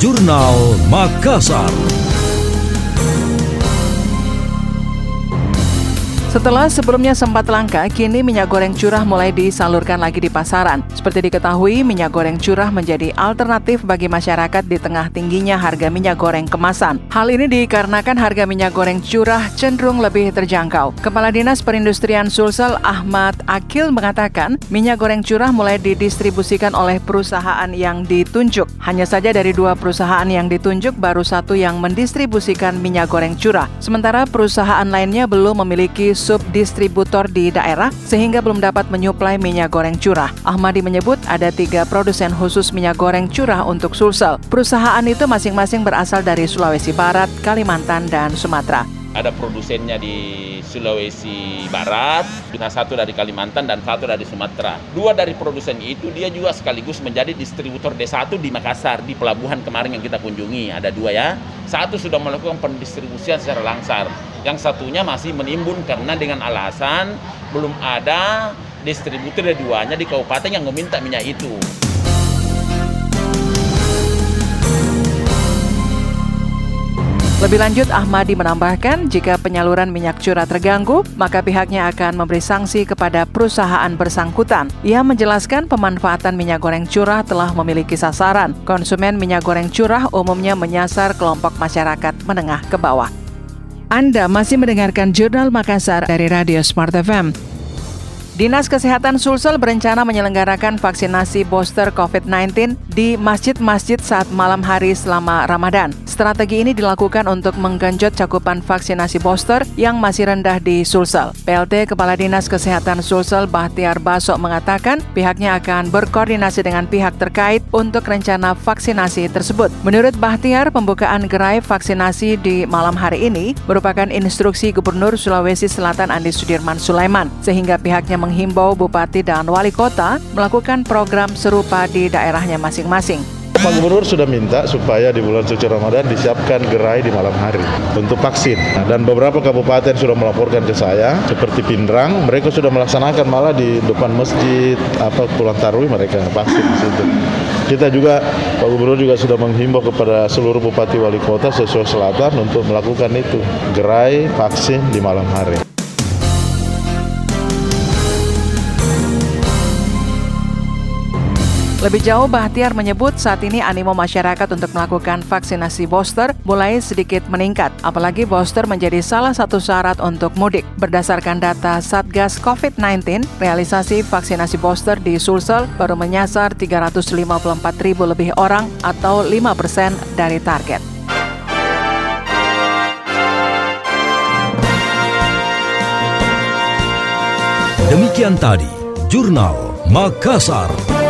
Jurnal Makassar. Setelah sebelumnya sempat langka, kini minyak goreng curah mulai disalurkan lagi di pasaran. Seperti diketahui, minyak goreng curah menjadi alternatif bagi masyarakat di tengah tingginya harga minyak goreng kemasan. Hal ini dikarenakan harga minyak goreng curah cenderung lebih terjangkau. Kepala Dinas Perindustrian Sulsel Ahmad Akil mengatakan, minyak goreng curah mulai didistribusikan oleh perusahaan yang ditunjuk. Hanya saja dari 2 perusahaan yang ditunjuk, baru 1 yang mendistribusikan minyak goreng curah. Sementara perusahaan lainnya belum memiliki subdistributor di daerah sehingga belum dapat menyuplai minyak goreng curah. Ahmadi menyebut ada 3 produsen khusus minyak goreng curah untuk Sulsel. Perusahaan itu masing-masing berasal dari Sulawesi Barat, Kalimantan, dan Sumatera. Ada produsennya di Sulawesi Barat, 1 dari Kalimantan dan 1 dari Sumatera. 2 dari produsen itu dia juga sekaligus menjadi distributor D1 di Makassar, di pelabuhan kemarin yang kita kunjungi. Ada 2 ya. 1 sudah melakukan pendistribusian secara langsar. Yang satunya masih menimbun karena dengan alasan belum ada distributor keduanya di kabupaten yang meminta minyak itu. Lebih lanjut, Ahmadi menambahkan jika penyaluran minyak curah terganggu, maka pihaknya akan memberi sanksi kepada perusahaan bersangkutan. Ia menjelaskan pemanfaatan minyak goreng curah telah memiliki sasaran. Konsumen minyak goreng curah umumnya menyasar kelompok masyarakat menengah ke bawah. Anda masih mendengarkan Jurnal Makassar dari Radio Smart FM. Dinas Kesehatan Sulsel berencana menyelenggarakan vaksinasi booster COVID-19 di masjid-masjid saat malam hari selama Ramadan. Strategi ini dilakukan untuk menggenjot cakupan vaksinasi booster yang masih rendah di Sulsel. PLT Kepala Dinas Kesehatan Sulsel Bahtiar Baso mengatakan pihaknya akan berkoordinasi dengan pihak terkait untuk rencana vaksinasi tersebut. Menurut Bahtiar, pembukaan gerai vaksinasi di malam hari ini merupakan instruksi Gubernur Sulawesi Selatan Andi Sudirman Sulaiman, sehingga pihaknya menghimbau Bupati dan Wali Kota melakukan program serupa di daerahnya masing-masing. Pak Gubernur sudah minta supaya di bulan suci Ramadan disiapkan gerai di malam hari untuk vaksin. Dan beberapa kabupaten sudah melaporkan ke saya, seperti Pindrang, mereka sudah melaksanakan malah di depan masjid, Pulang Tarwih mereka vaksin di situ. Kita juga, Pak Gubernur juga sudah menghimbau kepada seluruh Bupati Wali Kota sesuai selatan untuk melakukan itu, gerai vaksin di malam hari. Lebih jauh, Bahtiar menyebut saat ini animo masyarakat untuk melakukan vaksinasi booster mulai sedikit meningkat, apalagi booster menjadi salah satu syarat untuk mudik. Berdasarkan data Satgas COVID-19, realisasi vaksinasi booster di Sulsel baru menyasar 354.000 lebih orang atau 5% dari target. Demikian tadi Jurnal Makassar.